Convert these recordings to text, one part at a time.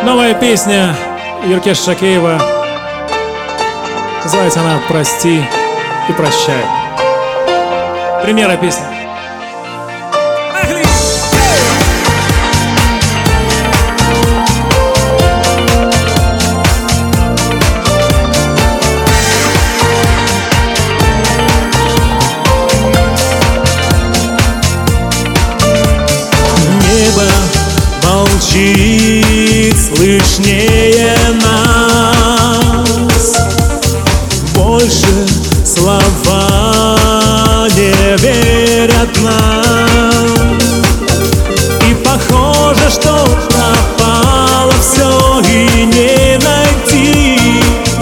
Новая песня Юркеш Шакеева. Называется она «Прости и прощай». Премьера песни. Небо молчит, слышнее нас. Больше слова не верят нам. И похоже, что пропало все и не найти.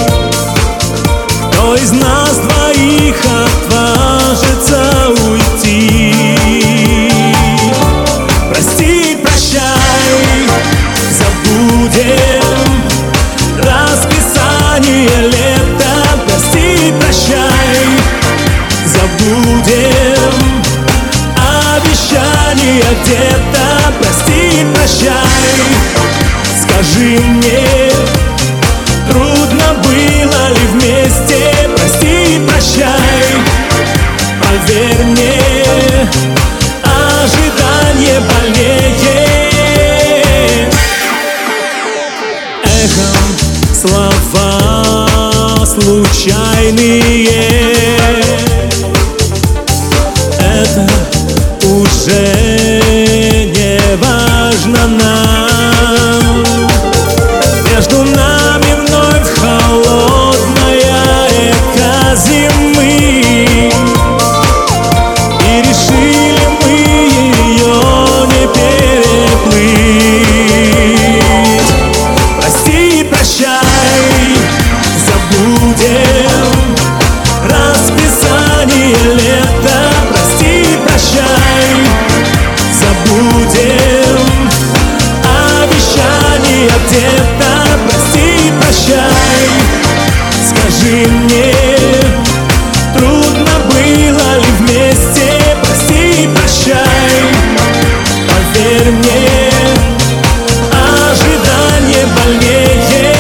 Кто из нас двоих отважится уйти? Прости, прощай, забудем расписание лета. Прости, прощай, забудем обещания где-то. Прости, прощай, скажи мне, трудно было ли вместе? Прости, прощай, поверь мне, ожидание больнее. Эхом слова случайные, это уже не важно нам. Между нами вновь холодная река зимы, и решили мы ее не переплыть. Прости, прощай, забудем расписание лета. Прости, прощай, забудем обещания где-то. Прости, прощай, скажи мне, трудно было ли вместе? Прости, прощай, поверь мне, ожидание больнее.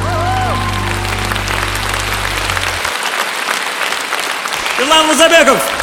Ерлан Музабеков.